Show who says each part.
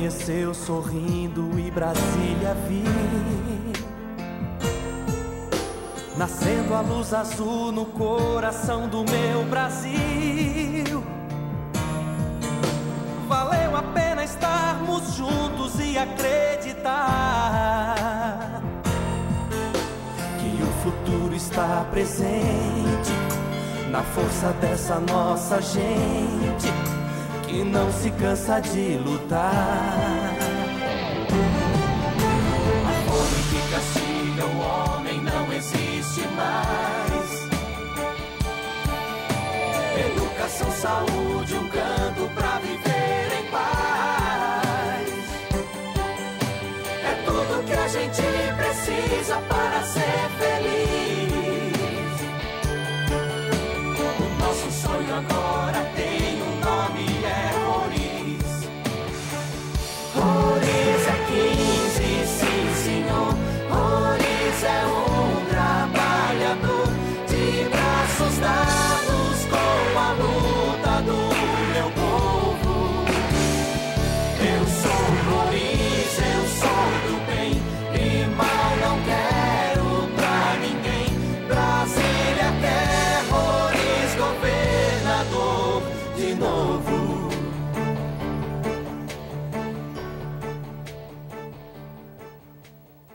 Speaker 1: amanheceu sorrindo e Brasília vi, nascendo a luz azul no coração do meu Brasil. Valeu a pena estarmos juntos e acreditar que o futuro está presente na força dessa nossa gente que não se cansa de lutar. A fome que castiga o homem não existe mais. Educação, saúde, um canto pra viver em paz. É tudo que a gente precisa para ser feliz. O nosso sonho agora tem um nome, é Roriz. Roriz é 15, sim senhor. Roriz é um trabalhador de braços dados com a luta do meu povo. Eu sou Roriz, eu sou do bem e mal não quero pra ninguém. Brasília quer Roriz governador de novo.